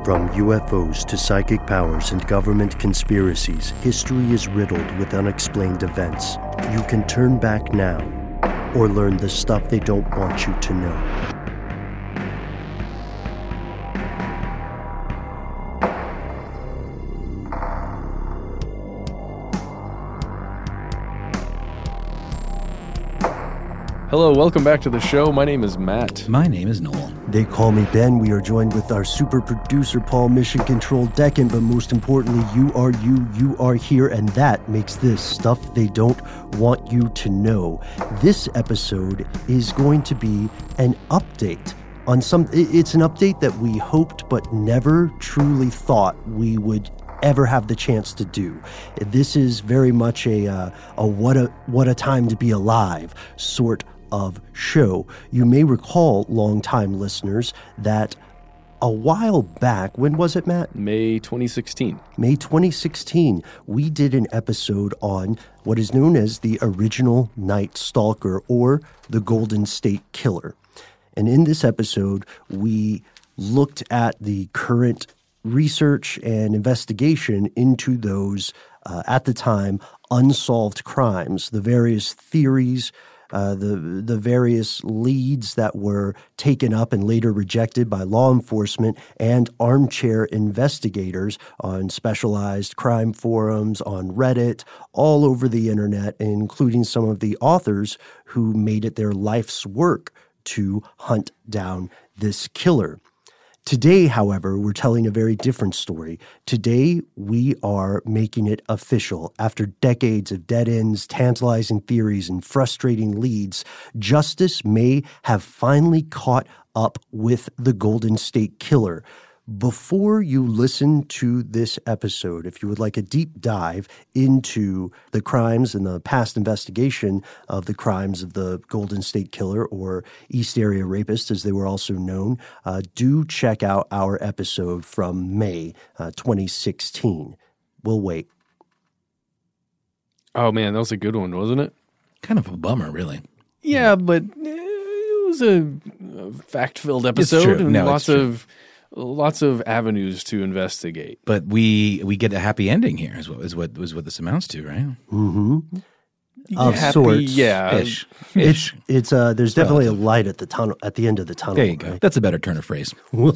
From UFOs to psychic powers and government conspiracies, history is riddled with unexplained events. You can turn back now or learn the stuff they don't want you to know. Hello, welcome back to the show. My name is Matt. My name is Noel. They call me Ben. We are joined with our super producer, Paul, Mission Control Deccan, but most importantly, you are here, and that makes this stuff they don't want you to know. This episode is going to be an update on it's an update that we hoped but never truly thought we would ever have the chance to do. This is very much a what a time to be alive sort of show. You may recall, longtime listeners, that a while back, when was it, Matt? May 2016. May 2016, we did an episode on what is known as the original Night Stalker, or the Golden State Killer. And in this episode, we looked at the current research and investigation into those, at the time, unsolved crimes, the various theories, the various leads that were taken up and later rejected by law enforcement and armchair investigators on specialized crime forums, on Reddit, all over the internet, including some of the authors who made it their life's work to hunt down this killer. Today, however, we're telling a very different story. Today, we are making it official. After decades of dead ends, tantalizing theories, and frustrating leads, justice may have finally caught up with the Golden State Killer. Before you listen to this episode, if you would like a deep dive into the crimes and the past investigation of the crimes of the Golden State Killer, or East Area Rapist, as they were also known, do check out our episode from May 2016. We'll wait. Oh, man, that was a good one, wasn't it? Kind of a bummer, really. Yeah, but it was a fact-filled episode and lots of avenues to investigate. But we get a happy ending here, is what this amounts to, right? Mm-hmm. Of sorts. Yeah. Ish. It's there's definitely a light at the end of the tunnel. There you go. Right? That's a better turn of phrase. We'll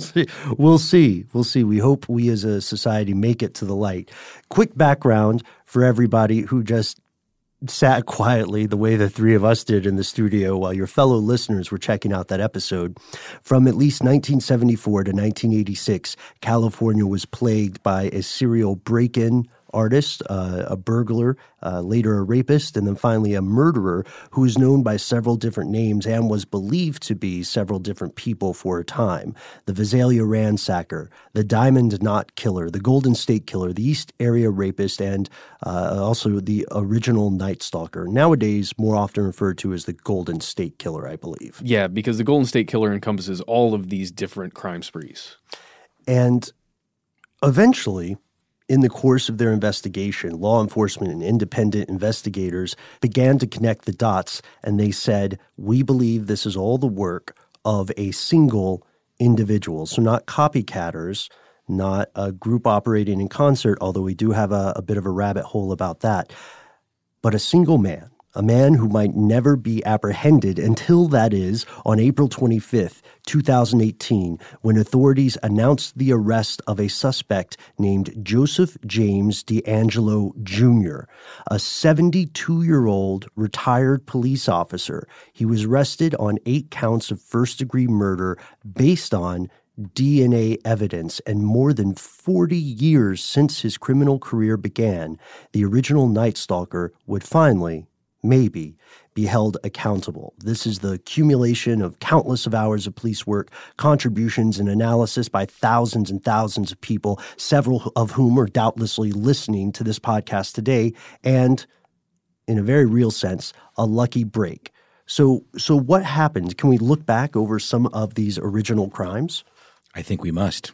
see. We hope we as a society make it to the light. Quick background for everybody who just sat quietly the way the three of us did in the studio while your fellow listeners were checking out that episode. From at least 1974 to 1986, California was plagued by a serial break-in artist, a burglar, later a rapist, and then finally a murderer who was known by several different names and was believed to be several different people for a time. The Visalia Ransacker, the Diamond Knot Killer, the Golden State Killer, the East Area Rapist, and also the original Night Stalker, nowadays more often referred to as the Golden State Killer, I believe. Yeah, because the Golden State Killer encompasses all of these different crime sprees. And eventually, in the course of their investigation, law enforcement and independent investigators began to connect the dots, and they said, we believe this is all the work of a single individual. So not copycatters, not a group operating in concert, although we do have a bit of a rabbit hole about that, but a single man. A man who might never be apprehended until, that is, on April 25th, 2018, when authorities announced the arrest of a suspect named Joseph James DeAngelo Jr., a 72-year-old retired police officer. He was arrested on 8 counts of first-degree murder based on DNA evidence, and more than 40 years since his criminal career began, the original Night Stalker would finally, maybe, be held accountable. This is the accumulation of countless of hours of police work, contributions and analysis by thousands and thousands of people, several of whom are doubtlessly listening to this podcast today, and, in a very real sense, a lucky break. So what happened? Can we look back over some of these original crimes? I think we must.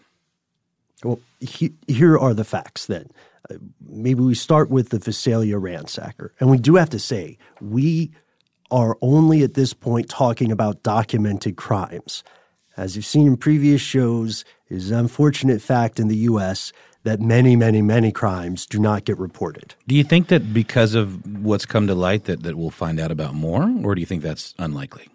Well, here are the facts then. Maybe we start with the Visalia Ransacker. And we do have to say, we are only at this point talking about documented crimes. as you've seen in previous shows, it is an unfortunate fact in the U.S. that many, many, many crimes do not get reported. Do you think that because of what's come to light that we'll find out about more, or do you think that's unlikely?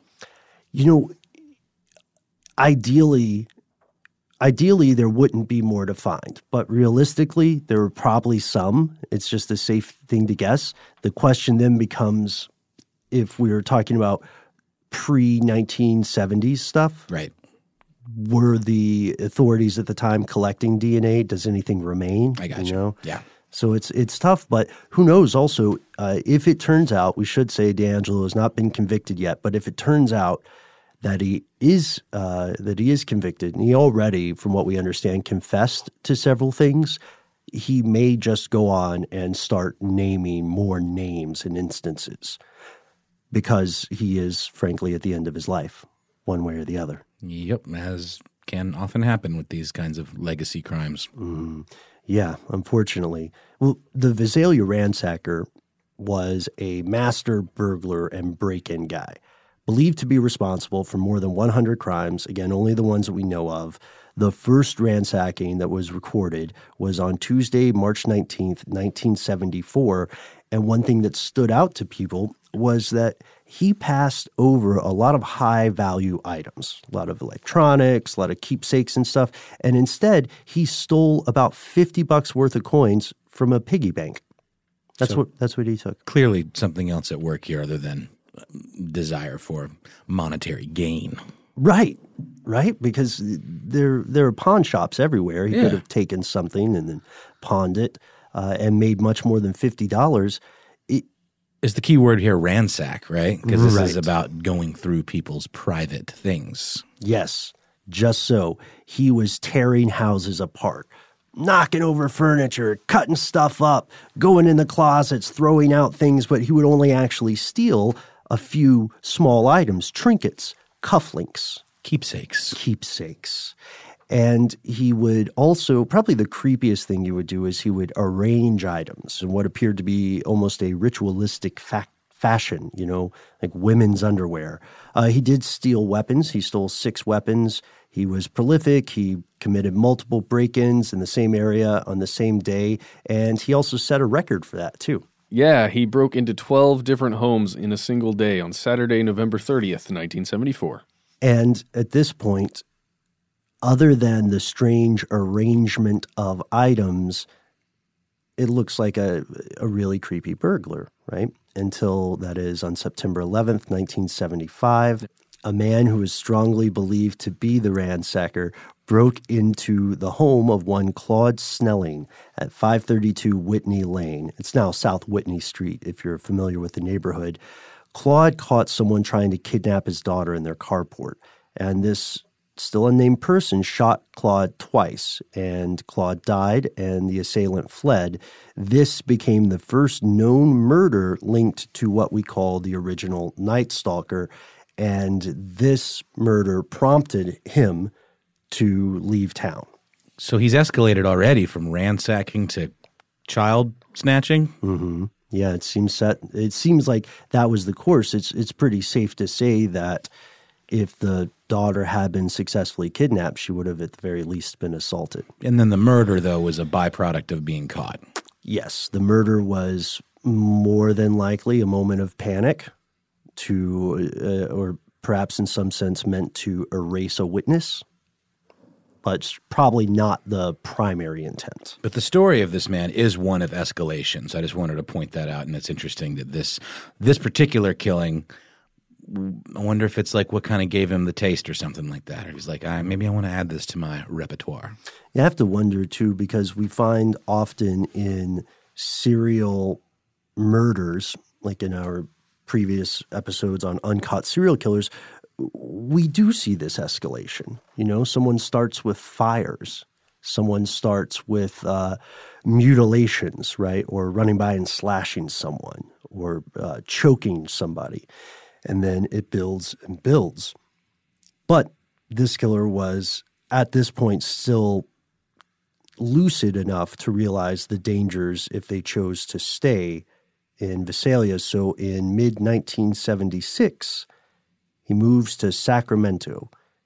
Ideally, there wouldn't be more to find. But realistically, there are probably some. It's just a safe thing to guess. The question then becomes, if we were talking about pre-1970s stuff. Right. Were the authorities at the time collecting DNA? Does anything remain? I got you. Yeah. So it's tough, but who knows? Also, if it turns out, we should say DeAngelo has not been convicted yet, but if it turns out that he is convicted, and he already, from what we understand, confessed to several things, he may just go on and start naming more names and instances because he is, frankly, at the end of his life, one way or the other. Yep, as can often happen with these kinds of legacy crimes. Yeah, unfortunately. Well, the Visalia ransacker was a master burglar and break-in guy, believed to be responsible for more than 100 crimes, again, only the ones that we know of. The first ransacking that was recorded was on Tuesday, March 19th, 1974, and one thing that stood out to people was that he passed over a lot of high-value items, a lot of electronics, a lot of keepsakes and stuff, and instead he stole about $50 worth of coins from a piggy bank. That's what he took. Clearly something else at work here other than desire for monetary gain. Right, because there are pawn shops everywhere. He could have taken something and then pawned it and made much more than $50. Is the key word here ransack, right? Because this is about going through people's private things. Yes, just so. He was tearing houses apart, knocking over furniture, cutting stuff up, going in the closets, throwing out things, but he would only actually steal a few small items, trinkets, cufflinks. Keepsakes. And he would also, probably the creepiest thing he would do is he would arrange items in what appeared to be almost a ritualistic fashion, like women's underwear. He did steal weapons. He stole 6 weapons. He was prolific. He committed multiple break-ins in the same area on the same day. And he also set a record for that, too. Yeah, he broke into 12 different homes in a single day on Saturday, November 30th, 1974. And at this point, other than the strange arrangement of items, it looks like a really creepy burglar, right? Until, that is, on September 11th, 1975, a man who is strongly believed to be the ransacker broke into the home of one Claude Snelling at 532 Whitney Lane. It's now South Whitney Street, if you're familiar with the neighborhood. Claude caught someone trying to kidnap his daughter in their carport, and this still unnamed person shot Claude twice, and Claude died, and the assailant fled. This became the first known murder linked to what we call the original Night Stalker, and this murder prompted him to leave town. So he's escalated already from ransacking to child snatching? Mm-hmm. Yeah, it seems like that was the course. It's pretty safe to say that if the daughter had been successfully kidnapped, she would have at the very least been assaulted. And then the murder, though, was a byproduct of being caught. Yes, the murder was more than likely a moment of panic or perhaps in some sense meant to erase a witness, but it's probably not the primary intent. But the story of this man is one of escalation, so I just wanted to point that out, and it's interesting that this particular killing, I wonder if it's like what kind of gave him the taste or something like that. Or he's like, maybe I want to add this to my repertoire. You have to wonder, too, because we find often in serial murders, like in our previous episodes on uncaught serial killers, we do see this escalation. Someone starts with fires. Someone starts with mutilations, right? Or running by and slashing someone or choking somebody. And then it builds and builds. But this killer was, at this point, still lucid enough to realize the dangers if they chose to stay in Visalia. So in mid-1976, he moves to Sacramento,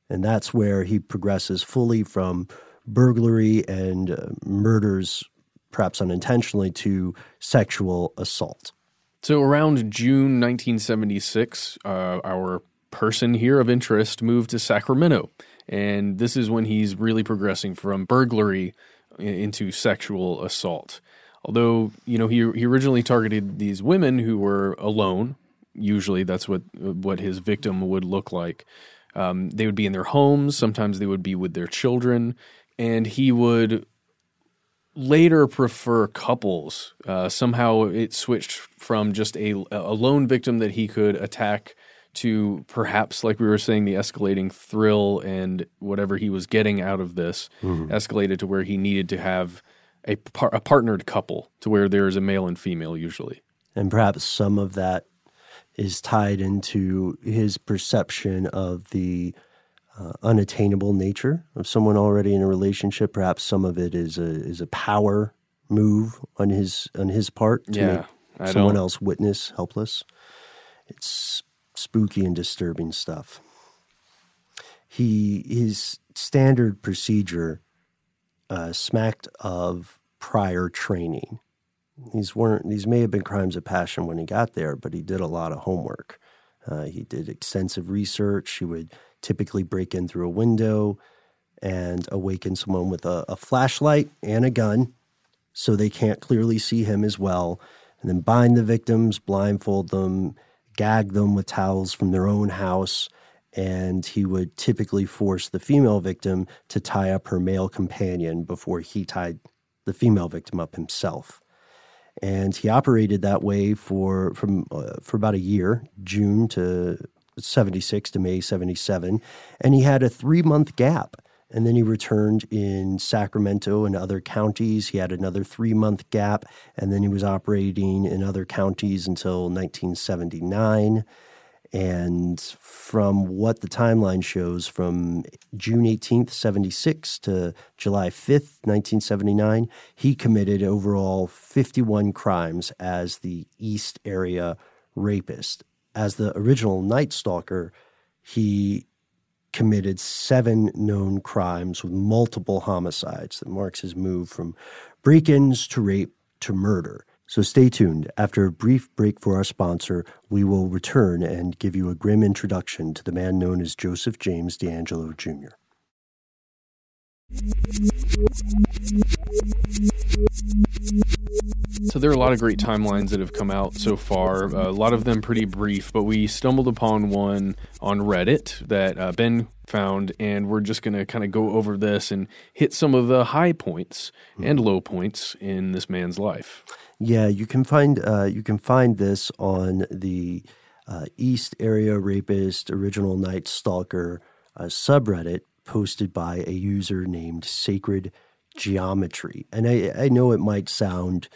And that's where he progresses fully from burglary and murders, perhaps unintentionally, to sexual assault. So around June 1976, our person here of interest moved to Sacramento. And this is when he's really progressing from burglary into sexual assault. Although, he originally targeted these women who were alone. Usually that's what his victim would look like. They would be in their homes. Sometimes they would be with their children. And he would later prefer couples. Somehow it switched from just a lone victim that he could attack to perhaps, like we were saying, the escalating thrill and whatever he was getting out of this escalated to where he needed to have a partnered couple, to where there's a male and female usually. And perhaps some of that is tied into his perception of the unattainable nature of someone already in a relationship. Perhaps some of it is a power move on his part to make someone else witness helpless. It's spooky and disturbing stuff. His standard procedure smacked of prior training. These may have been crimes of passion when he got there, but he did a lot of homework. He did extensive research. He would typically break in through a window and awaken someone with a flashlight and a gun so they can't clearly see him as well, and then bind the victims, blindfold them, gag them with towels from their own house, and he would typically force the female victim to tie up her male companion before he tied the female victim up himself. And he operated that way for about a year, June to 76 to May 77, and he had a 3-month gap. And then he returned in Sacramento and other counties. He had another 3-month gap, and then he was operating in other counties until 1979. And from what the timeline shows, from June 18th, 76 to July 5th, 1979, he committed overall 51 crimes as the East Area rapist. As the original Night Stalker, he committed 7 known crimes with multiple homicides that marks his move from break-ins to rape to murder. So stay tuned. After a brief break for our sponsor, we will return and give you a grim introduction to the man known as Joseph James DeAngelo Jr. So there are a lot of great timelines that have come out so far, a lot of them pretty brief, but we stumbled upon one on Reddit that Ben found, and we're just going to kind of go over this and hit some of the high points and low points in this man's life. Yeah, you can find this on the East Area Rapist Original Night Stalker subreddit, posted by a user named Sacred Geometry. And I know it might sound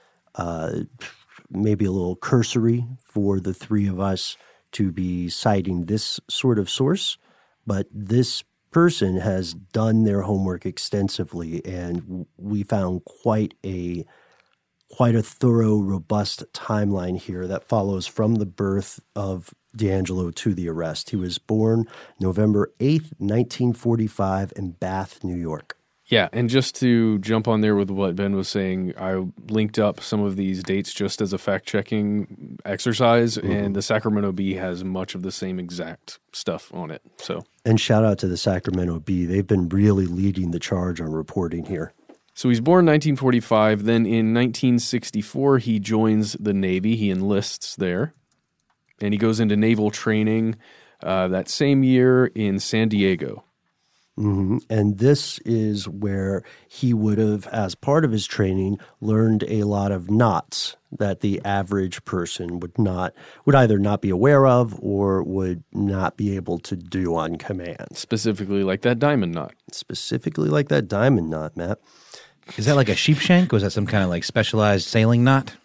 maybe a little cursory for the three of us to be citing this sort of source, but this person has done their homework extensively, and we found quite a thorough, robust timeline here that follows from the birth of DeAngelo to the arrest. He was born November 8th, 1945 in Bath, New York. Yeah, and just to jump on there with what Ben was saying, I linked up some of these dates just as a fact-checking exercise, and the Sacramento Bee has much of the same exact stuff on it. And shout out to the Sacramento Bee. They've been really leading the charge on reporting here. So he's born in 1945. Then in 1964, he joins the Navy. He enlists there, and he goes into naval training that same year in San Diego. Mm-hmm. And this is where he would have, as part of his training, learned a lot of knots that the average person would either not be aware of or would not be able to do on command. Specifically like that diamond knot. Matt. Is that like a sheepshank? Was that some kind of like specialized sailing knot?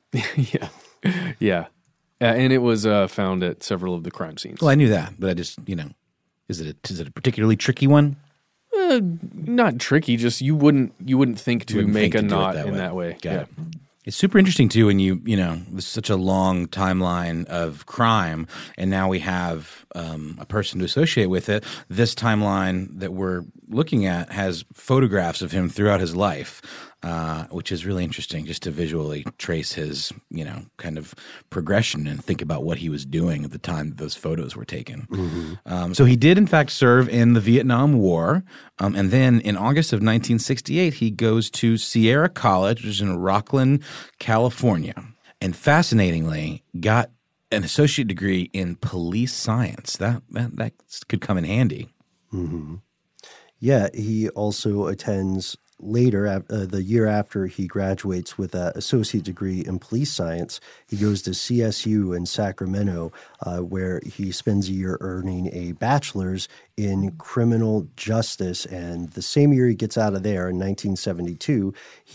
Yeah. And it was found at several of the crime scenes. Well, I knew that, but I just, is it a particularly tricky one? Not tricky, just you wouldn't think to make a knot in that way. Got it. It's super interesting too when there's such a long timeline of crime, and now we have a person to associate with it. This timeline that we're looking at has photographs of him throughout his life, which is really interesting just to visually trace his, kind of progression and think about what he was doing at the time that those photos were taken. Mm-hmm. So he did, in fact, serve in the Vietnam War. And then in August of 1968, he goes to Sierra College, which is in Rocklin, California. And fascinatingly, got an associate degree in police science. That could come in handy. Mm-hmm. Yeah, he also attends later, the year after he graduates with an associate degree in police science, he goes to CSU in Sacramento, where he spends a year earning a bachelor's in criminal justice. And the same year he gets out of there, in 1972,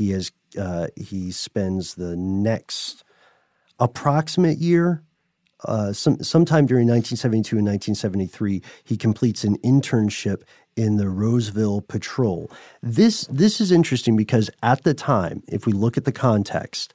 he spends the next approximate year. Sometime during 1972 and 1973, he completes an internship in the Roseville Patrol. This is interesting because at the time, if we look at the context,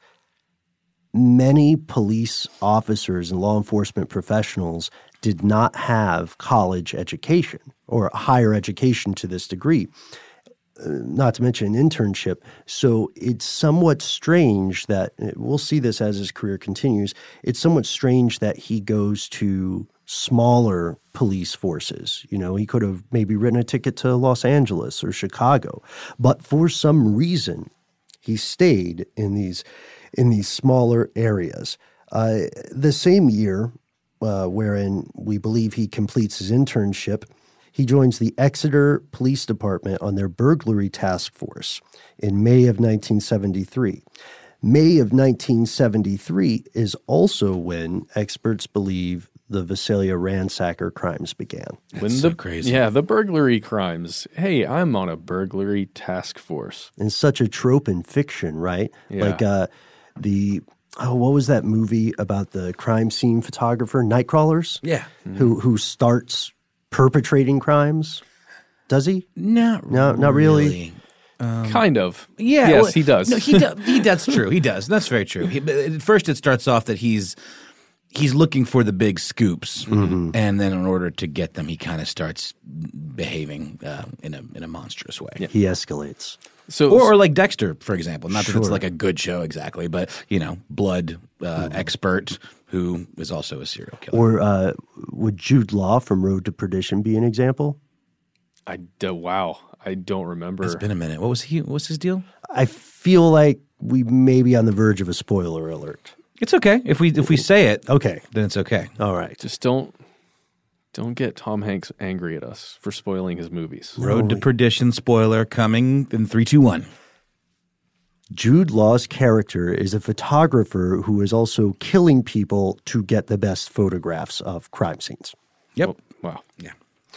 many police officers and law enforcement professionals did not have college education or higher education to this degree, not to mention an internship. So it's somewhat strange that, we'll see this as his career continues, it's somewhat strange that he goes to smaller police forces. He could have maybe written a ticket to Los Angeles or Chicago, but for some reason he stayed in these smaller areas. The same year, wherein we believe he completes his internship, he joins the Exeter Police Department on their burglary task force in May of 1973. May of 1973 is also when experts believe the Visalia ransacker crimes began. That's so crazy. Yeah, the burglary crimes. Hey, I'm on a burglary task force. And such a trope in fiction, right? Yeah. Like what was that movie about the crime scene photographer, Nightcrawlers? Yeah. Who starts perpetrating crimes? Does he? No, not really. Kind of. Yeah. Yes, well, he does. No, he does. That's true. He does. That's very true. At first, it starts off that he's looking for the big scoops, and then in order to get them, he kind of starts behaving in a monstrous way. Yeah. He escalates. Or like Dexter, for example. Not that it's Sure. like a good show exactly, but blood expert who is also a serial killer. Or would Jude Law from Road to Perdition be an example? Wow, I don't remember. It's been a minute. What's his deal? I feel like we may be on the verge of a spoiler alert. It's okay if we say it. Okay, Then it's okay. all right. Just don't get Tom Hanks angry at us for spoiling his movies. Road to Perdition spoiler coming in 3, 2, 1. Jude Law's character is a photographer who is also killing people to get the best photographs of crime scenes. Yep. Oh, wow. Yeah.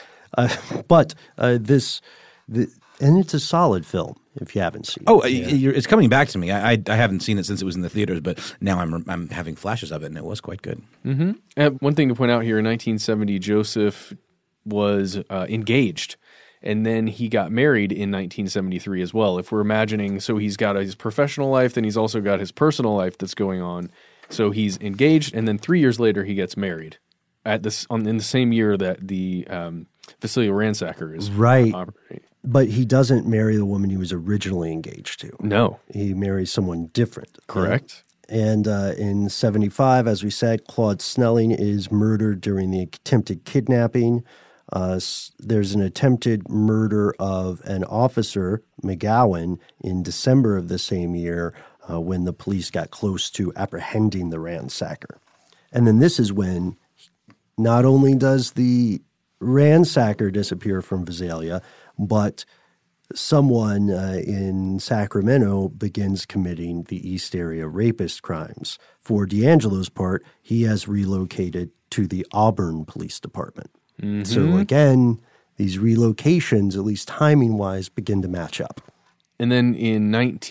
But and it's a solid film if you haven't seen it. Oh, it's coming back to me. I haven't seen it since it was in the theaters, but now I'm having flashes of it, and it was quite good. Mm-hmm. One thing to point out here, in 1970, Joseph was engaged, and then he got married in 1973 as well. If we're imagining, so he's got his professional life, then he's also got his personal life that's going on. So he's engaged, and then 3 years later, he gets married in the same year that the Visalia ransacker is operating. But he doesn't marry the woman he was originally engaged to. No. He marries someone different. Correct. And in 75, as we said, Claude Snelling is murdered during the attempted kidnapping. There's an attempted murder of an officer, McGowan, in December of the same year when the police got close to apprehending the ransacker. And then this is when not only does the ransacker disappear from Visalia, but someone in Sacramento begins committing the East Area rapist crimes. For D'Angelo's part, he has relocated to the Auburn Police Department. Mm-hmm. So again, these relocations, at least timing-wise, begin to match up. And then in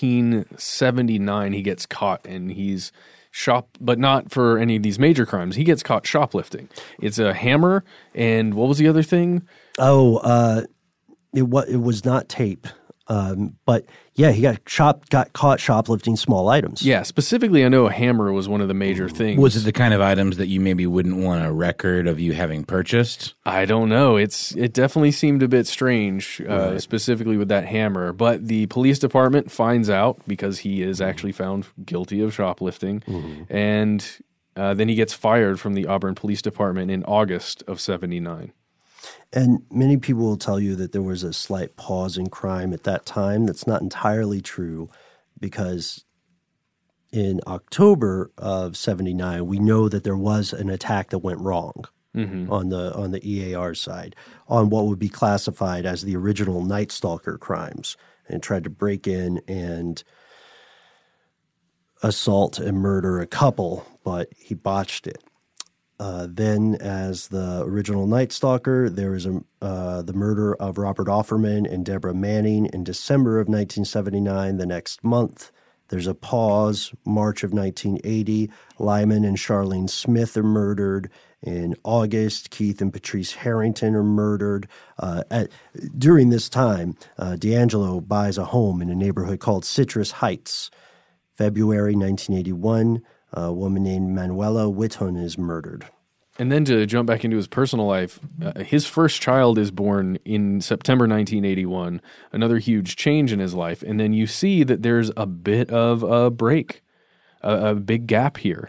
1979, he gets caught, and he's but not for any of these major crimes. He gets caught shoplifting. It's a hammer, and what was the other thing? Oh, it was not tape. But yeah, he got caught shoplifting small items. Yeah, specifically, I know a hammer was one of the major things. Was it the kind of items that you maybe wouldn't want a record of you having purchased? I don't know. It definitely seemed a bit strange, specifically with that hammer. But the police department finds out because he is actually found guilty of shoplifting, and then he gets fired from the Auburn Police Department in August of '79. And many people will tell you that there was a slight pause in crime at that time. That's not entirely true, because in October of '79, we know that there was an attack that went wrong on the EAR side on what would be classified as the original Night Stalker crimes, and tried to break in and assault and murder a couple, but he botched it. Then, as the original Night Stalker, there was the murder of Robert Offerman and Deborah Manning in December of 1979. The next month, there's a pause. March of 1980, Lyman and Charlene Smith are murdered. In August, Keith and Patrice Harrington are murdered. During this time, D'Angelo buys a home in a neighborhood called Citrus Heights. February 1981, a woman named Manuela Whithun is murdered. And then to jump back into his personal life, his first child is born in September 1981, another huge change in his life. And then you see that there's a bit of a break, a big gap here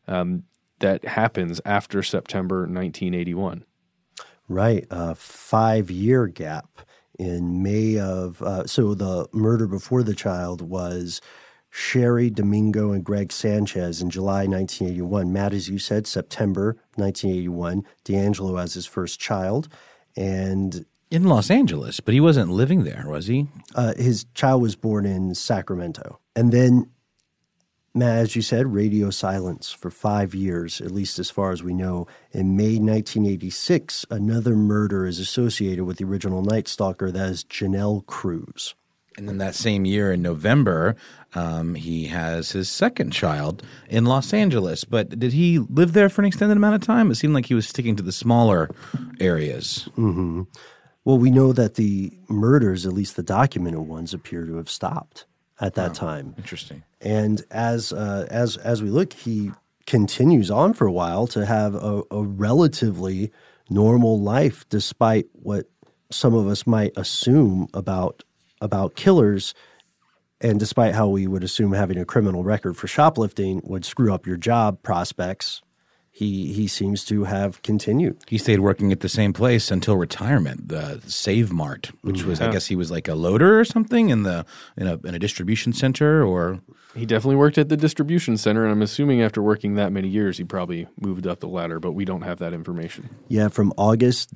that happens after September 1981. Right, a 5-year gap in May of so the murder before the child was Sherry Domingo and Greg Sanchez in July 1981. Matt, as you said, September 1981, D'Angelo has his first child. And in Los Angeles, but he wasn't living there, was he? His child was born in Sacramento. And then, Matt, as you said, radio silence for 5 years, at least as far as we know. In May 1986, another murder is associated with the original Night Stalker. That is Janelle Cruz. And then that same year in November, he has his second child in Los Angeles. But did he live there for an extended amount of time? It seemed like he was sticking to the smaller areas. Mm-hmm. Well, we know that the murders, at least the documented ones, appear to have stopped at that time. Interesting. And as we look, he continues on for a while to have a relatively normal life, despite what some of us might assume about killers, and despite how we would assume having a criminal record for shoplifting would screw up your job prospects. He seems to have continued. He stayed working at the same place until retirement, the Save Mart, which was, I guess he was like a loader or something in a distribution center, or he definitely worked at the distribution center, and I'm assuming after working that many years, he probably moved up the ladder, but we don't have that information. Yeah, from August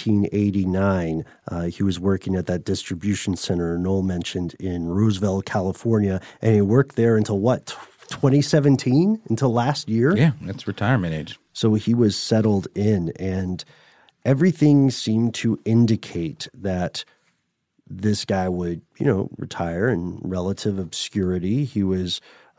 1989, he was working at that distribution center Noel mentioned in Roosevelt, California, and he worked there until what, 2017, until last year? Yeah, that's retirement age. So he was settled in, and everything seemed to indicate that this guy would, retire in relative obscurity. He was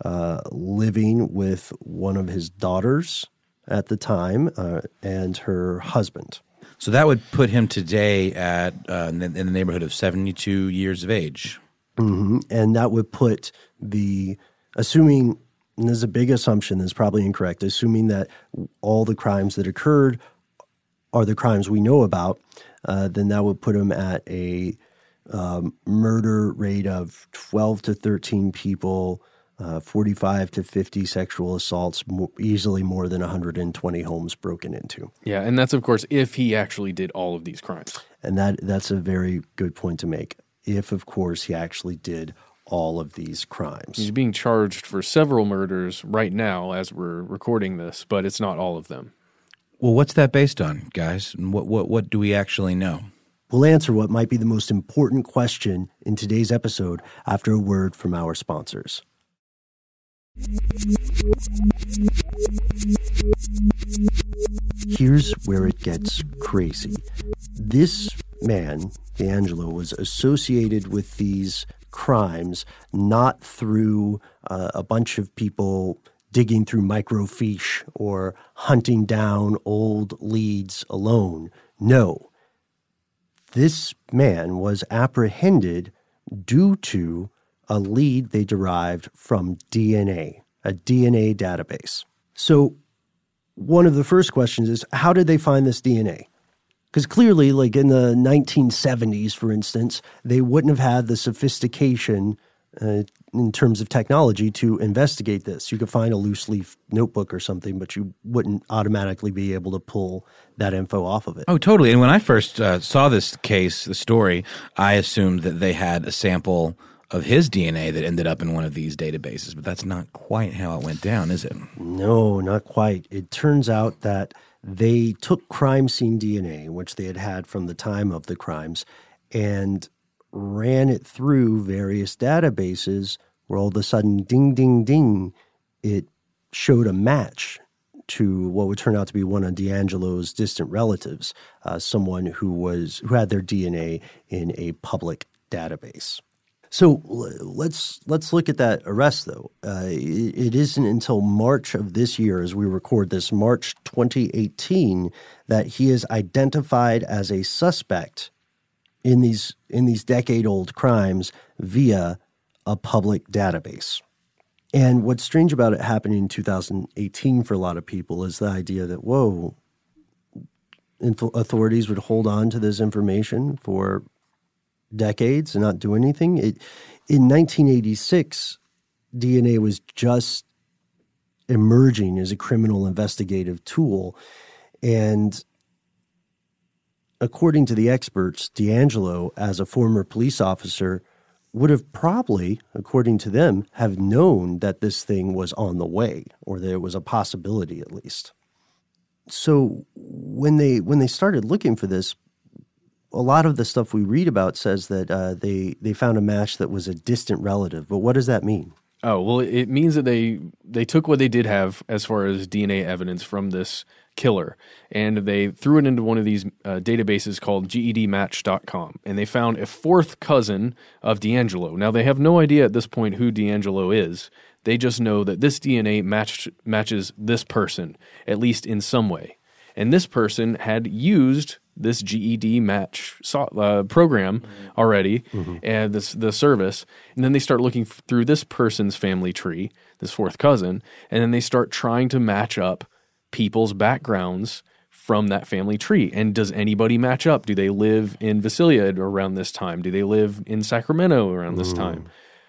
living with one of his daughters at the time and her husband. So that would put him today at in the neighborhood of 72 years of age. Mm-hmm. And that would put assuming, and this is a big assumption that's probably incorrect, assuming that all the crimes that occurred are the crimes we know about, then that would put him at a murder rate of 12 to 13 people, 45 to 50 sexual assaults, easily more than 120 homes broken into. Yeah, and that's, of course, if he actually did all of these crimes. And that's a very good point to make. If, of course, he actually did all of these crimes. He's being charged for several murders right now as we're recording this, but it's not all of them. Well, what's that based on, guys? And what do we actually know? We'll answer what might be the most important question in today's episode after a word from our sponsors. Here's where it gets crazy. This man, D'Angelo, was associated with these crimes not through a bunch of people digging through microfiche or hunting down old leads alone. No. This man was apprehended due to a lead they derived from DNA, a DNA database. So one of the first questions is, how did they find this DNA? Because clearly, like in the 1970s, for instance, they wouldn't have had the sophistication in terms of technology to investigate this. You could find a loose leaf notebook or something, but you wouldn't automatically be able to pull that info off of it. Oh, totally. And when I first saw this case, the story, I assumed that they had a sample of his DNA that ended up in one of these databases, but that's not quite how it went down, is it? No, not quite. It turns out that they took crime scene DNA, which they had had from the time of the crimes, and ran it through various databases where all of a sudden, ding, ding, ding, it showed a match to what would turn out to be one of D'Angelo's distant relatives, someone who had their DNA in a public database. So let's look at that arrest, though. It isn't until March of this year, as we record this, March 2018, that he is identified as a suspect in these decade-old crimes via a public database. And what's strange about it happening in 2018 for a lot of people is the idea that, whoa, authorities would hold on to this information for decades and not do anything. In 1986, DNA was just emerging as a criminal investigative tool. And according to the experts, D'Angelo, as a former police officer, would have probably, according to them, have known that this thing was on the way, or there was a possibility at least. So when they started looking for this, a lot of the stuff we read about says that they found a match that was a distant relative. But what does that mean? Oh, well, it means that they took what they did have as far as DNA evidence from this killer, and they threw it into one of these databases called GEDmatch.com, and they found a fourth cousin of D'Angelo. Now, they have no idea at this point who D'Angelo is. They just know that this DNA matches this person, at least in some way. And this person had used this GED match program already, and the service. And then they start looking through this person's family tree, this fourth cousin, and then they start trying to match up people's backgrounds from that family tree. And does anybody match up? Do they live in Visalia around this time? Do they live in Sacramento around this time?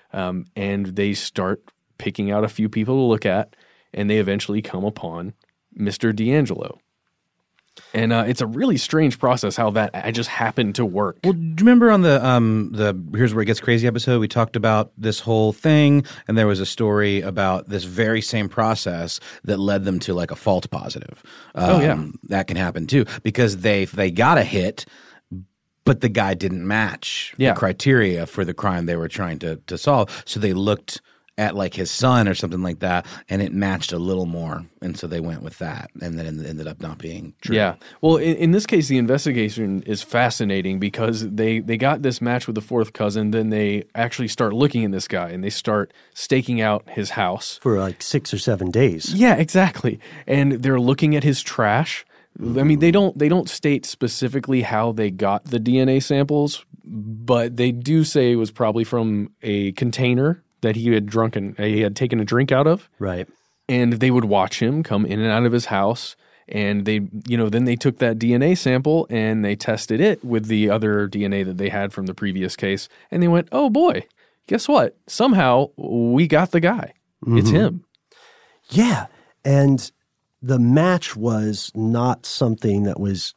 And they start picking out a few people to look at, and they eventually come upon Mr. D'Angelo. And it's a really strange process how that just happened to work. Well, do you remember on the Here's Where It Gets Crazy episode, we talked about this whole thing, and there was a story about this very same process that led them to like a false positive. That can happen too, because they got a hit, but the guy didn't match the criteria for the crime they were trying to solve. So they looked at like his son or something like that, and it matched a little more, and so they went with that, and then it ended up not being true. Yeah. Well, in this case, the investigation is fascinating because they got this match with the fourth cousin, then they actually start looking at this guy, and they start staking out his house. For like 6 or 7 days. Yeah, exactly. And they're looking at his trash. I mean, they don't state specifically how they got the DNA samples, but they do say it was probably from a container that he had taken a drink out of. Right. And they would watch him come in and out of his house, and then they took that DNA sample and they tested it with the other DNA that they had from the previous case, and they went, "Oh boy, guess what? Somehow we got the guy. It's him." Yeah. And the match was not something that was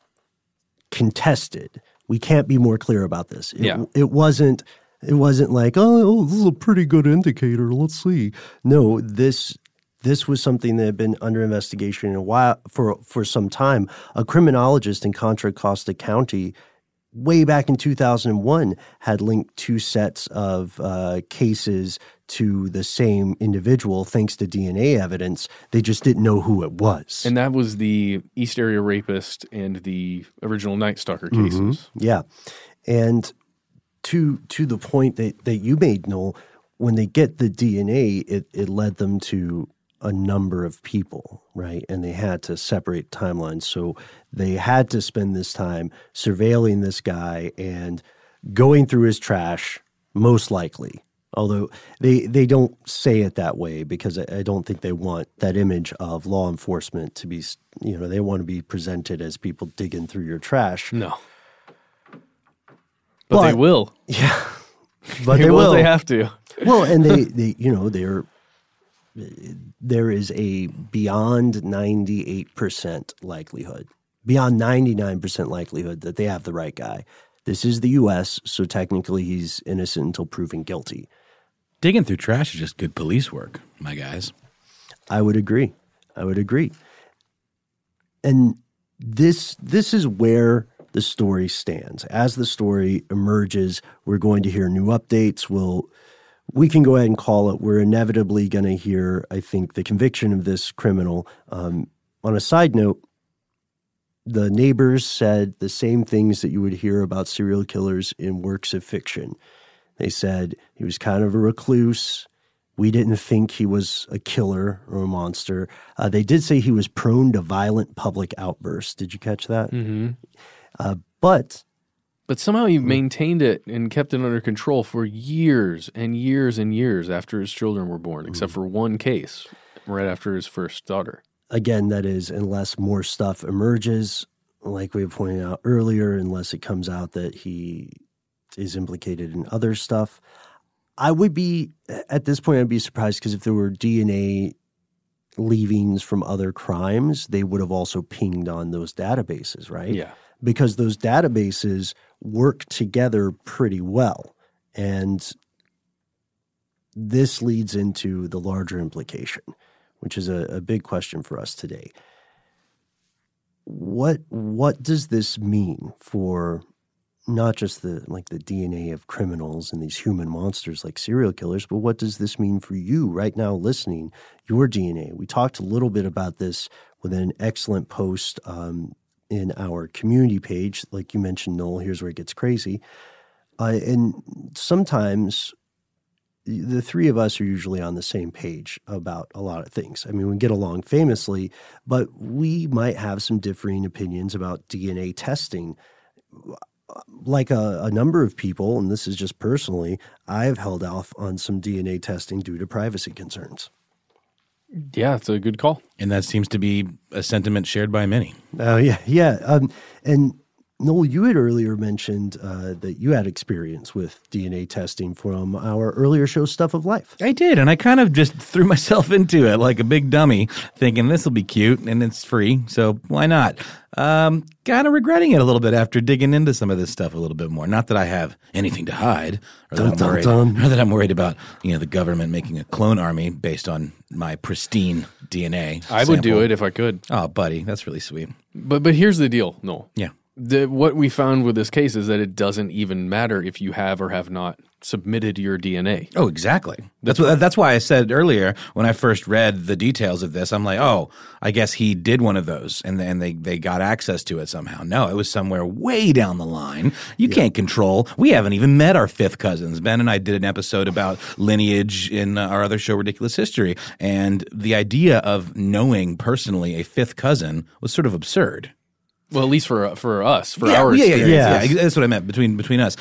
contested. We can't be more clear about this. It wasn't like, oh, this is a pretty good indicator. Let's see. No, this was something that had been under investigation for some time. A criminologist in Contra Costa County, way back in 2001, had linked two sets of cases to the same individual thanks to DNA evidence. They just didn't know who it was. And that was the East Area Rapist and the original Night Stalker cases. Yeah. And to the point that you made, Noel, when they get the DNA, it led them to a number of people, right? And they had to separate timelines. So they had to spend this time surveilling this guy and going through his trash, most likely. Although they don't say it that way because I don't think they want that image of law enforcement to be, they want to be presented as people digging through your trash. No. But they will. Yeah. But they will. will. They have to. Well, and there is a beyond 98% likelihood, beyond 99% likelihood that they have the right guy. This is the U.S., so technically he's innocent until proven guilty. Digging through trash is just good police work, my guys. I would agree. And this is where the story stands. As the story emerges, we're going to hear new updates. We can go ahead and call it. We're inevitably going to hear, I think, the conviction of this criminal. On a side note, the neighbors said the same things that you would hear about serial killers in works of fiction. They said he was kind of a recluse. We didn't think he was a killer or a monster. They did say he was prone to violent public outbursts. Did you catch that? Mm-hmm. But somehow he maintained it and kept it under control for years and years and years after his children were born, except for one case right after his first daughter. Again, that is, unless more stuff emerges, like we pointed out earlier, unless it comes out that he is implicated in other stuff. I would be, at this point, I'd be surprised because if there were DNA leavings from other crimes, they would have also pinged on those databases, right? Yeah. Because those databases work together pretty well. And this leads into the larger implication, which is a big question for us today. What does this mean for not just the DNA of criminals and these human monsters like serial killers, but what does this mean for you right now listening, your DNA? We talked a little bit about this with an excellent post in our community page. Like you mentioned, Noel, here's where it gets crazy. And sometimes the three of us are usually on the same page about a lot of things. I mean, we get along famously, but we might have some differing opinions about DNA testing. Like a number of people, and this is just personally, I've held off on some DNA testing due to privacy concerns. Yeah, it's a good call. And that seems to be a sentiment shared by many. Oh, yeah. And Noel, you had earlier mentioned that you had experience with DNA testing from our earlier show, Stuff of Life. I did, and I kind of just threw myself into it like a big dummy, thinking this will be cute and it's free, so why not? Kind of regretting it a little bit after digging into some of this stuff a little bit more. Not that I have anything to hide, or that I'm worried about the government making a clone army based on my pristine DNA. I would do it if I could. Oh, buddy, that's really sweet. But here's the deal, Noel. Yeah. What we found with this case is that it doesn't even matter if you have or have not submitted your DNA. Oh, exactly. That's why I said earlier when I first read the details of this, I'm like, oh, I guess he did one of those, and they got access to it somehow. No, it was somewhere way down the line. You can't control. We haven't even met our fifth cousins. Ben and I did an episode about lineage in our other show, Ridiculous History, and the idea of knowing personally a fifth cousin was sort of absurd. Well, at least for us, for our experience. Yeah, that's what I meant between us.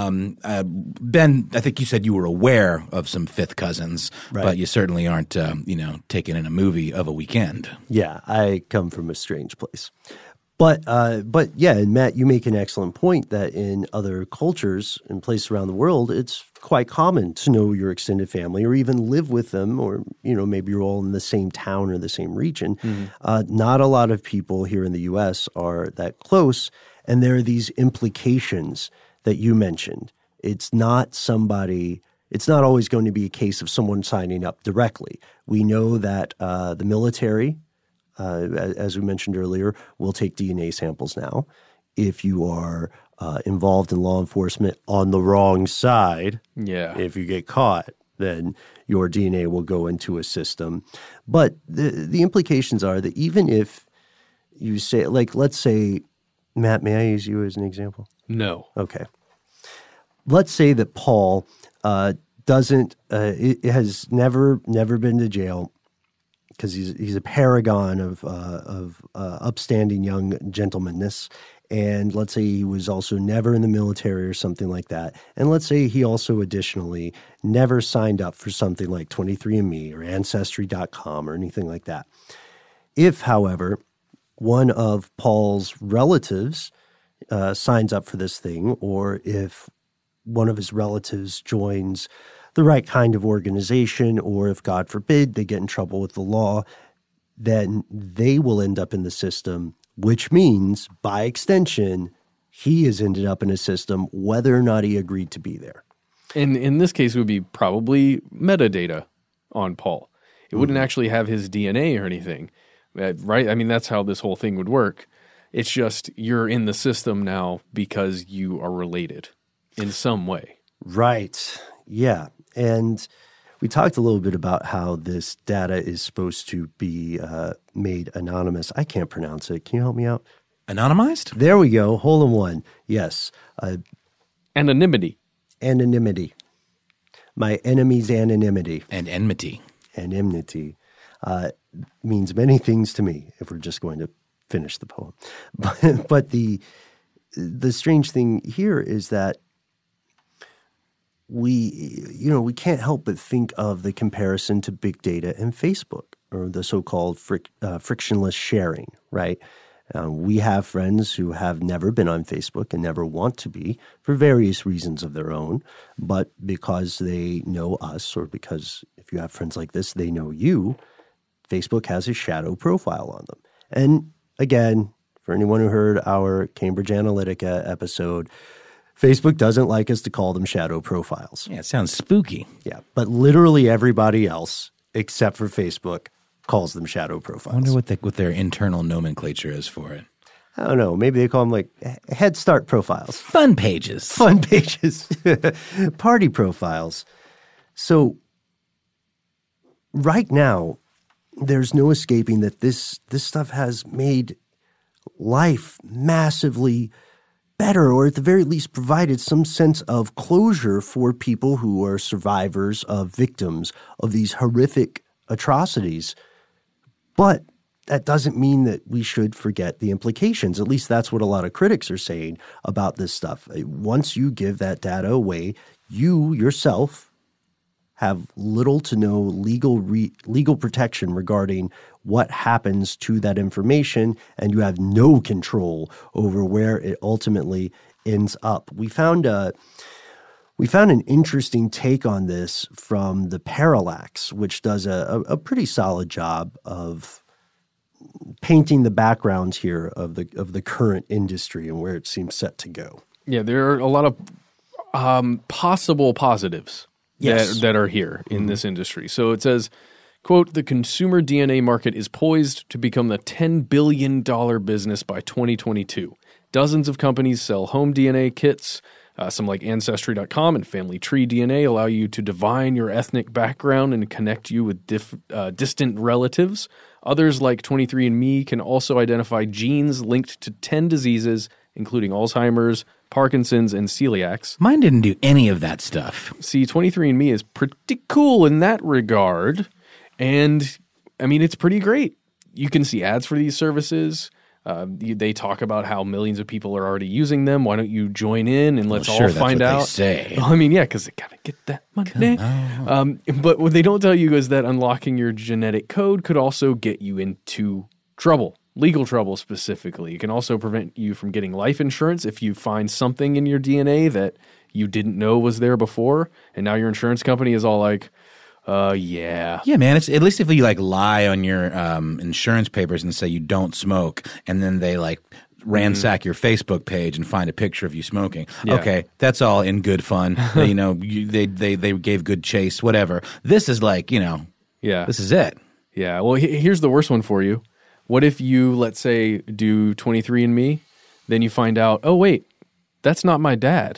Ben, I think you said you were aware of some fifth cousins, right, but you certainly aren't, taken in a movie of a weekend. Yeah, I come from a strange place. But yeah, and Matt, you make an excellent point that in other cultures and places around the world, it's quite common to know your extended family or even live with them, or maybe you're all in the same town or the same region. Mm-hmm. Not a lot of people here in the U.S. are that close, and there are these implications that you mentioned. It's not always going to be a case of someone signing up directly. We know that the military, as we mentioned earlier, will take DNA samples now. If you are involved in law enforcement on the wrong side, if you get caught, then your DNA will go into a system. But the implications are that even if you say, like, let's say, Matt, may I use you as an example? No. Okay. Let's say that Paul has never been to jail, because he's a paragon of upstanding young gentlemanness, and let's say he was also never in the military or something like that, and let's say he also additionally never signed up for something like 23andMe or Ancestry.com or anything like that. If, however, one of Paul's relatives signs up for this thing, or if one of his relatives joins the right kind of organization, or if, God forbid, they get in trouble with the law, then they will end up in the system, which means, by extension, he has ended up in a system whether or not he agreed to be there. And in this case, it would be probably metadata on Paul. It wouldn't actually have his DNA or anything, right? I mean, that's how this whole thing would work. It's just you're in the system now because you are related in some way. Right. Yeah. And we talked a little bit about how this data is supposed to be made anonymous. I can't pronounce it. Can you help me out? Anonymized? There we go. Hole in one. Yes. Anonymity. Anonymity. My enemy's anonymity. And enmity. And enmity means many things to me, if we're just going to finish the poem. But the strange thing here is that we can't help but think of the comparison to big data and Facebook, or the so-called frictionless sharing, right? We have friends who have never been on Facebook and never want to be for various reasons of their own, but because they know us, or because if you have friends like this, they know you, Facebook has a shadow profile on them. And again, for anyone who heard our Cambridge Analytica episode, Facebook doesn't like us to call them shadow profiles. Yeah, it sounds spooky. Yeah, but literally everybody else, except for Facebook, calls them shadow profiles. I wonder what their internal nomenclature is for it. I don't know. Maybe they call them like Head Start profiles. Fun pages. Fun pages. Party profiles. So right now, there's no escaping that this stuff has made life massively better, or at the very least provided some sense of closure for people who are survivors of victims of these horrific atrocities. But that doesn't mean that we should forget the implications. At least that's what a lot of critics are saying about this stuff. Once you give that data away, you yourself have little to no legal protection regarding what happens to that information, and you have no control over where it ultimately ends up. We found an interesting take on this from the Parallax, which does a pretty solid job of painting the background here of the current industry and where it seems set to go. Yeah, there are a lot of possible positives. Yes. That are here in this industry. So it says, quote, the consumer DNA market is poised to become the $10 billion business by 2022. Dozens of companies sell home DNA kits. Some like Ancestry.com and Family Tree DNA allow you to divine your ethnic background and connect you with distant relatives. Others like 23andMe can also identify genes linked to 10 diseases, including Alzheimer's, Parkinson's, and celiacs. Mine didn't do any of that stuff. See, 23andMe is pretty cool in that regard. And, I mean, it's pretty great. You can see ads for these services. They talk about how millions of people are already using them. Why don't you join in and let's all find out? They say. I mean, yeah, because they got to get that money. But what they don't tell you is that unlocking your genetic code could also get you into trouble. Legal trouble specifically. It can also prevent you from getting life insurance if you find something in your DNA that you didn't know was there before, and now your insurance company is all like, yeah. Yeah, man. It's at least if you like lie on your insurance papers and say you don't smoke, and then they like ransack your Facebook page and find a picture of you smoking. Yeah. Okay, that's all in good fun. They gave good chase, whatever. This is like, Yeah. this is it. Yeah. Well, here's the worst one for you. What if you, let's say, do 23andMe, then you find out, oh, wait, that's not my dad.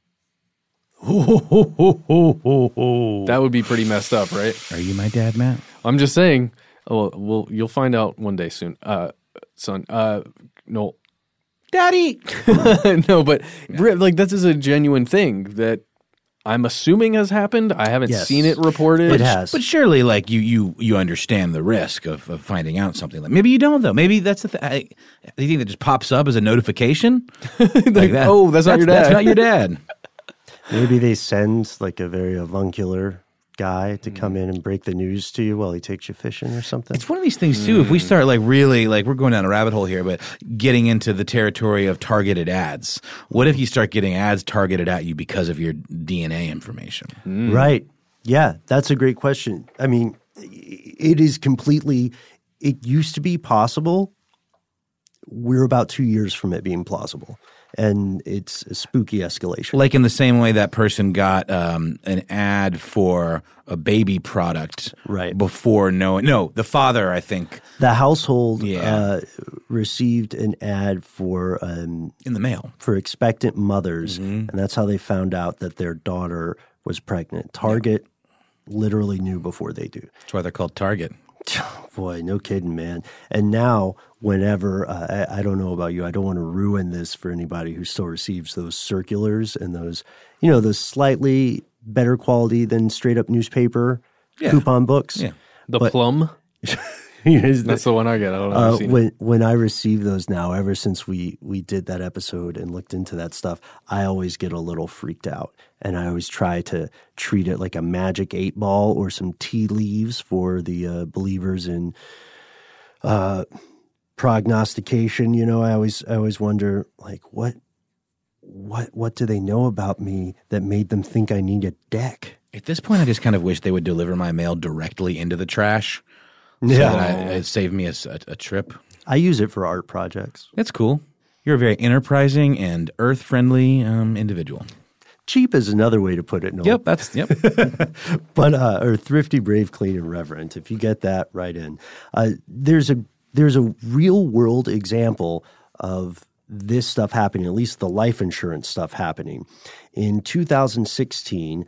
That would be pretty messed up, right? Are you my dad, Matt? I'm just saying. Well, you'll find out one day soon, son. No, Daddy. no, but like this is a genuine thing that I'm assuming has happened. I haven't Yes. seen it reported. It has. But surely, like you understand the risk of finding out something. Like maybe you don't though. Maybe that's the thing. Do you think that just pops up as a notification? Like, oh, that's not your dad. That's not your dad. Maybe they send like a very avuncular guy to come in and break the news to you while he takes you fishing or something. It's one of these things too. If we start like really like we're going down a rabbit hole here, but getting into the territory of targeted ads, what if you start getting ads targeted at you because of your DNA information? Right. Yeah, that's a great question. I mean, it is completely – it used to be possible. We're about 2 years from it being plausible, and it's a spooky escalation. Like in the same way that person got an ad for a baby product Right. before knowing – no, the father, I think. The household Yeah. received an ad for In the mail. for expectant mothers, and that's how they found out that their daughter was pregnant. Target literally knew before they do. That's why they're called Target. Boy, no kidding, man. And now, whenever I don't know about you, I don't want to ruin this for anybody who still receives those circulars and those, those slightly better quality than straight up newspaper coupon books. Yeah. The But- plum. Is That's the one I get. I don't know. I've seen it. when I receive those now, ever since we did that episode and looked into that stuff, I always get a little freaked out, and I always try to treat it like a magic 8-ball or some tea leaves for the believers in prognostication. I always wonder, like, what do they know about me that made them think I need a deck? At this point, I just kind of wish they would deliver my mail directly into the trash. So that it saved me a trip. I use it for art projects. That's cool. You're a very enterprising and earth-friendly individual. Cheap is another way to put it. Noel. Yep. But or thrifty, brave, clean, and reverent. If you get that right in, there's a real world example of this stuff happening. At least the life insurance stuff happening in 2016.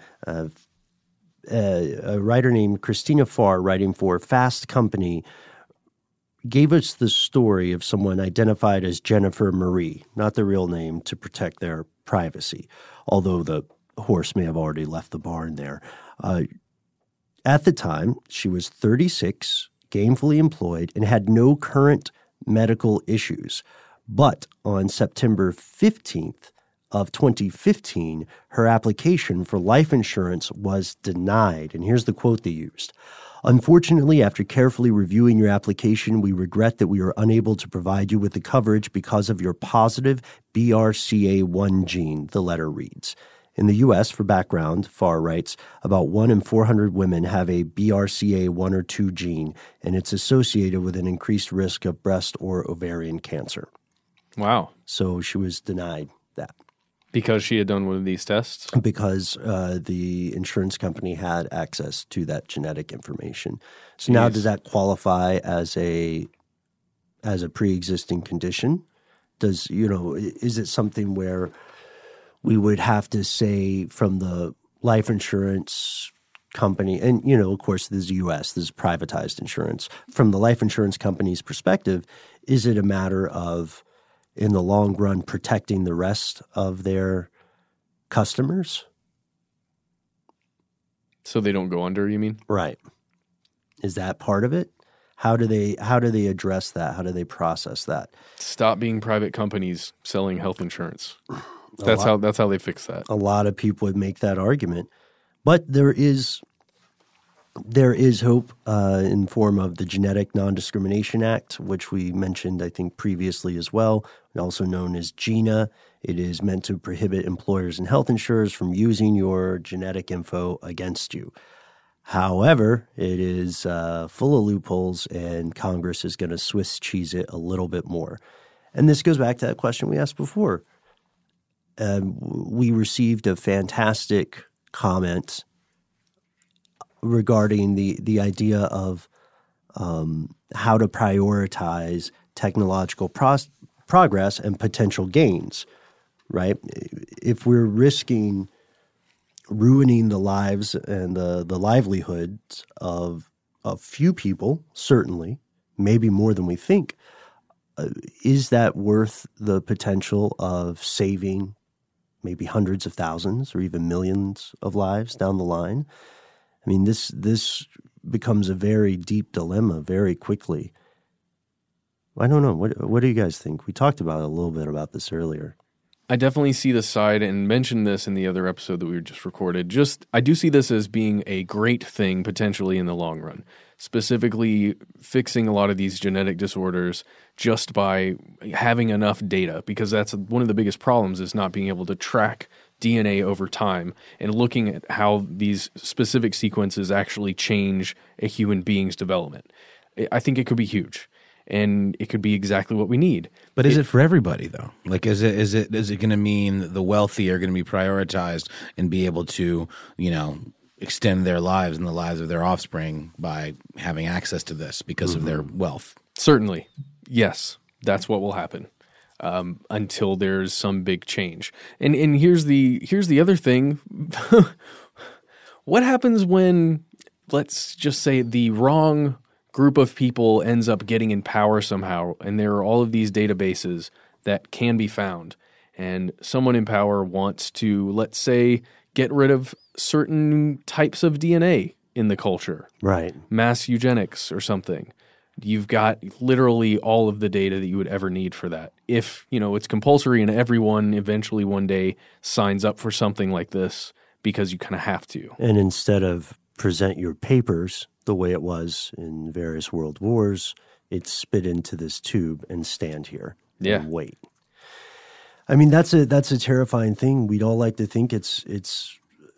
A writer named Christina Farr, writing for Fast Company, gave us the story of someone identified as Jennifer Marie, not the real name, to protect their privacy, although the horse may have already left the barn there. At the time, she was 36, gainfully employed, and had no current medical issues. But on September 15th, of 2015, her application for life insurance was denied. And here's the quote they used. Unfortunately, after carefully reviewing your application, we regret that we are unable to provide you with the coverage because of your positive BRCA1 gene, the letter reads. In the U.S., for background, Farr writes, about 1 in 400 women have a BRCA1 or 2 gene, and it's associated with an increased risk of breast or ovarian cancer. Wow. So she was denied that. Because she had done one of these tests? Because the insurance company had access to that genetic information. So now does that qualify as a pre-existing condition? Is it something where we would have to say from the life insurance company, and, of course, this is U.S., this is privatized insurance. From the life insurance company's perspective, is it a matter of, in the long run, protecting the rest of their customers? So they don't go under, you mean? Right. Is that part of it? How do they address that? How do they process that? Stop being private companies selling health insurance. That's how they fix that. A lot of people would make that argument. But there is hope in form of the Genetic Non-Discrimination Act, which we mentioned, I think, previously as well, also known as GINA. It is meant to prohibit employers and health insurers from using your genetic info against you. However, it is full of loopholes, and Congress is going to Swiss cheese it a little bit more. And this goes back to that question we asked before. We received a fantastic comment regarding the idea of how to prioritize technological progress and potential gains, right? If we're risking ruining the lives and the livelihoods of a few people, certainly, maybe more than we think, is that worth the potential of saving maybe hundreds of thousands or even millions of lives down the line. I mean, this becomes a very deep dilemma very quickly. I don't know. What do you guys think? We talked about a little bit about this earlier. I definitely see the side, and mentioned this in the other episode that we just recorded. I do see this as being a great thing potentially in the long run, specifically fixing a lot of these genetic disorders just by having enough data, because that's one of the biggest problems, is not being able to track DNA over time and looking at how these specific sequences actually change a human being's development. I think it could be huge. And it could be exactly what we need. But is it for everybody though? Like, is it going to mean the wealthy are going to be prioritized and be able to, extend their lives and the lives of their offspring by having access to this because of their wealth? Certainly, yes, that's what will happen until there's some big change. And here's the other thing: what happens when, let's just say, the wrong group of people ends up getting in power somehow, and there are all of these databases that can be found, and someone in power wants to, let's say, get rid of certain types of DNA in the culture. Right. Mass eugenics or something. You've got literally all of the data that you would ever need for that. If, it's compulsory and everyone eventually one day signs up for something like this because you kind of have to. And instead of present your papers the way it was in various world wars, it's spit into this tube and stand here and wait. I mean, that's a terrifying thing. We'd all like to think it's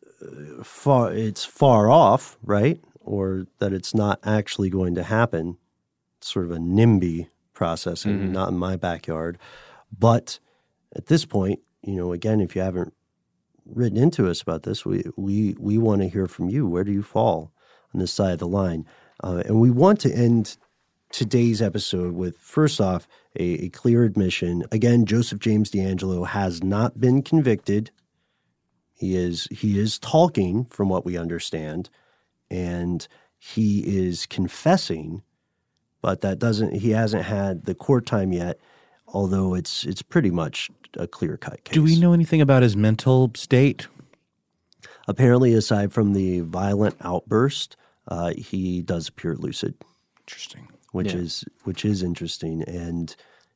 far off, right? Or that it's not actually going to happen. It's sort of a NIMBY process, and not in my backyard. But at this point, again, if you haven't written into us about this, we want to hear from you. Where do you fall on this side of the line? And we want to end today's episode with, first off, a clear admission. Again, Joseph James DeAngelo has not been convicted. He is talking, from what we understand, and he is confessing, but he hasn't had the court time yet, although it's pretty much a clear-cut case. Do we know anything about his mental state? Apparently, aside from the violent outburst, he does appear lucid. Interesting. Which is interesting. And,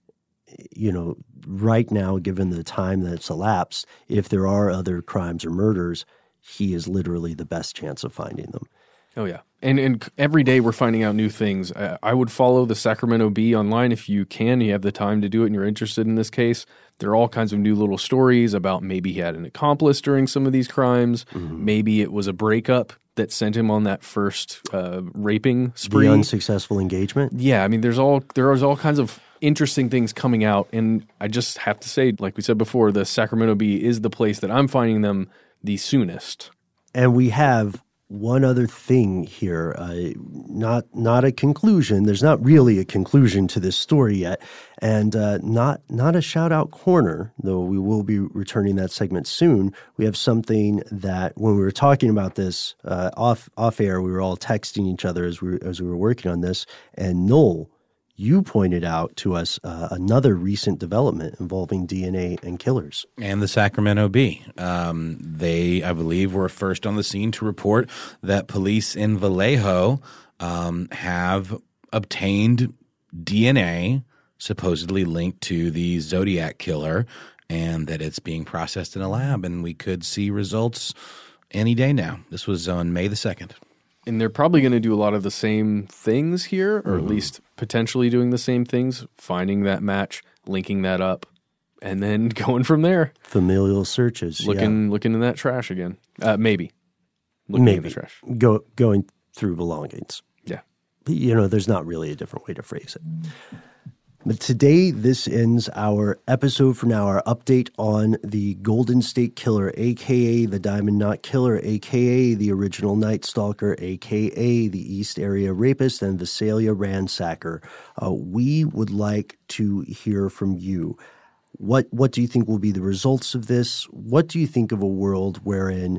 right now, given the time that's elapsed, if there are other crimes or murders, he is literally the best chance of finding them. Oh, yeah. And every day we're finding out new things. I would follow the Sacramento Bee online if you can. You have the time to do it and you're interested in this case. There are all kinds of new little stories about maybe he had an accomplice during some of these crimes. Mm-hmm. Maybe it was a breakup that sent him on that first raping spree. The unsuccessful engagement? Yeah. I mean, there is all kinds of interesting things coming out. And I just have to say, like we said before, the Sacramento Bee is the place that I'm finding them the soonest. And we have one other thing here, not a conclusion. There's not really a conclusion to this story yet, and not a shout-out corner, though we will be returning that segment soon. We have something that, when we were talking about this off air, we were all texting each other as we were working on this, and Noel, you pointed out to us another recent development involving DNA and killers. And the Sacramento Bee. They, I believe, were first on the scene to report that police in Vallejo have obtained DNA supposedly linked to the Zodiac killer, and that it's being processed in a lab, and we could see results any day now. This was on May the 2nd. And they're probably going to do a lot of the same things here, or at least potentially doing the same things, finding that match, linking that up, and then going from there. Familial searches. Looking in that trash again. Maybe. Looking in the trash. Going through belongings. Yeah. There's not really a different way to phrase it. But today, this ends our episode for now, our update on the Golden State Killer, a.k.a. the Diamond Knot Killer, a.k.a. the original Night Stalker, a.k.a. the East Area Rapist, and Visalia Ransacker. We would like to hear from you. What do you think will be the results of this? What do you think of a world wherein,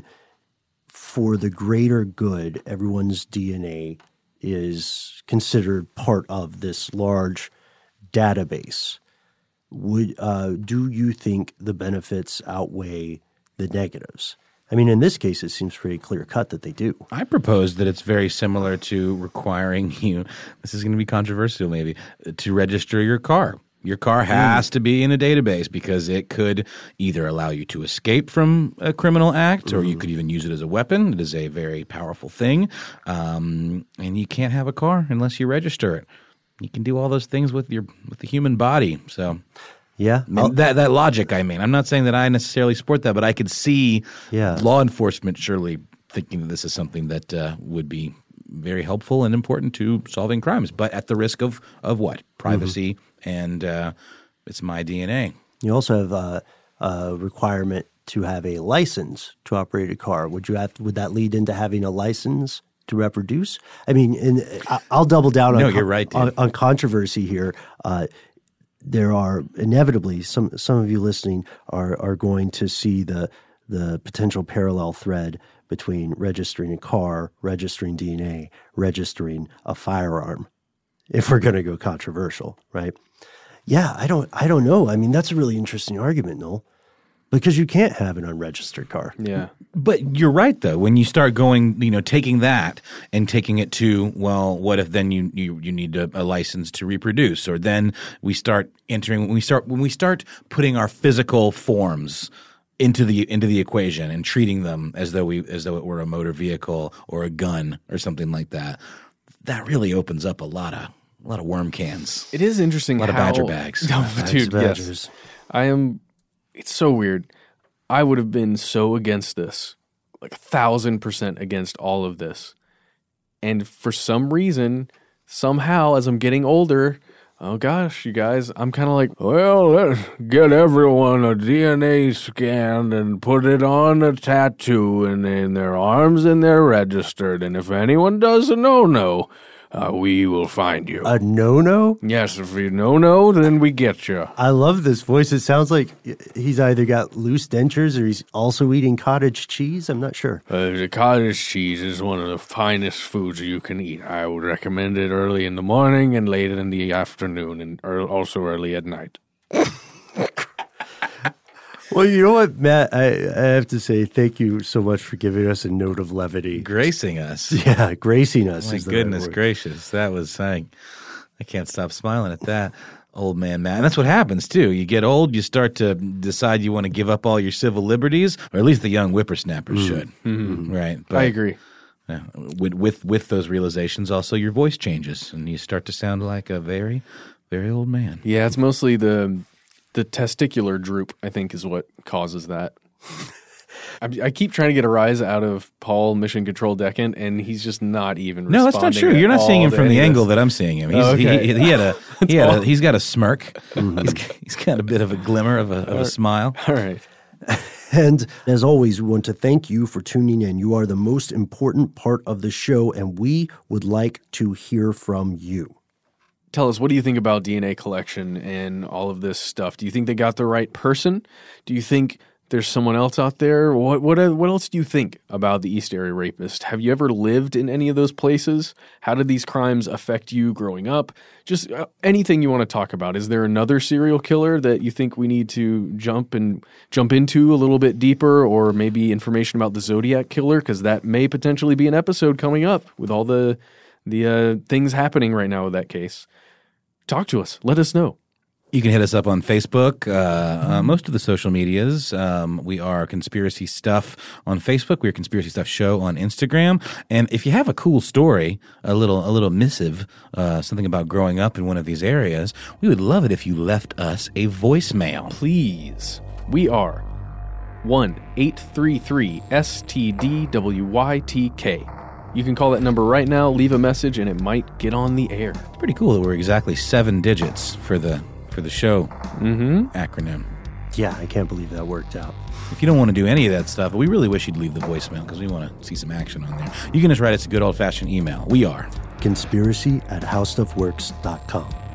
for the greater good, everyone's DNA is considered part of this large database? do you think the benefits outweigh the negatives? I mean, in this case, it seems pretty clear cut that they do. I propose that it's very similar to requiring you, this is going to be controversial maybe, to register your car. Your car has to be in a database because it could either allow you to escape from a criminal act or you could even use it as a weapon. It is a very powerful thing. And you can't have a car unless you register it. You can do all those things with the human body. So Yeah. that logic, I mean. I'm not saying that I necessarily support that, but I could see law enforcement surely thinking that this is something that would be very helpful and important to solving crimes, but at the risk of what? Privacy and it's my DNA. You also have a requirement to have a license to operate a car. Would that lead into having a license to reproduce? I mean, I'll double down you're right, on controversy here. There are inevitably some of you listening are going to see the potential parallel thread between registering a car, registering DNA, registering a firearm, if we're going to go controversial, right? Yeah, I don't know. I mean, that's a really interesting argument, Noel, because you can't have an unregistered car. Yeah. But you're right, though. When you start going, taking that and taking it to, well, what if then you need a license to reproduce? Or then we start entering, when we start putting our physical forms into the equation and treating them as though it were a motor vehicle or a gun or something like that, that really opens up a lot of worm cans. It is interesting. A lot of badger bags. Dude, Badgers. yes. It's so weird. I would have been so against this, like 1,000% against all of this. And for some reason, somehow, as I'm getting older, oh gosh, you guys, I'm kind of like, well, let's get everyone a DNA scan and put it on a tattoo and in their arms and they're registered. And if anyone does a no-no, we will find you. A no-no? Yes, if you no-no, then we get you. I love this voice. It sounds like he's either got loose dentures or he's also eating cottage cheese. I'm not sure. The cottage cheese is one of the finest foods you can eat. I would recommend it early in the morning and late in the afternoon and also early at night. Well, you know what, Matt? I have to say thank you so much for giving us a note of levity. Gracing us. Yeah, gracing us. My goodness gracious. That was, I can't stop smiling at that. Old man Matt. And that's what happens, too. You get old, you start to decide you want to give up all your civil liberties, or at least the young whippersnappers should. Mm-hmm. Right. But, I agree. Yeah, with those realizations, also your voice changes, and you start to sound like a very, very old man. Yeah, it's mostly the testicular droop, I think, is what causes that. I keep trying to get a rise out of Paul Mission Control Decant, and he's just not even responding. No, that's not true. You're not seeing him from the angle that I'm seeing him. He's got a smirk. Mm-hmm. He's got a bit of a glimmer of a smile. All right. And as always, we want to thank you for tuning in. You are the most important part of the show, and we would like to hear from you. Tell us, what do you think about DNA collection and all of this stuff? Do you think they got the right person? Do you think there's someone else out there? What else do you think about the East Area Rapist? Have you ever lived in any of those places? How did these crimes affect you growing up? Just anything you want to talk about. Is there another serial killer that you think we need to jump into a little bit deeper, or maybe information about the Zodiac Killer? Because that may potentially be an episode coming up with all the things happening right now with that case. Talk to us. Let us know. You can hit us up on Facebook, most of the social medias. We are Conspiracy Stuff on Facebook. We are Conspiracy Stuff Show on Instagram. And if you have a cool story, a little missive, something about growing up in one of these areas, we would love it if you left us a voicemail. Please. We are 1-833-STDWYTK. You can call that number right now, leave a message, and it might get on the air. It's pretty cool that we're exactly 7 digits for the show acronym. Yeah, I can't believe that worked out. If you don't want to do any of that stuff, we really wish you'd leave the voicemail because we want to see some action on there. You can just write us a good old-fashioned email. We are conspiracy@howstuffworks.com.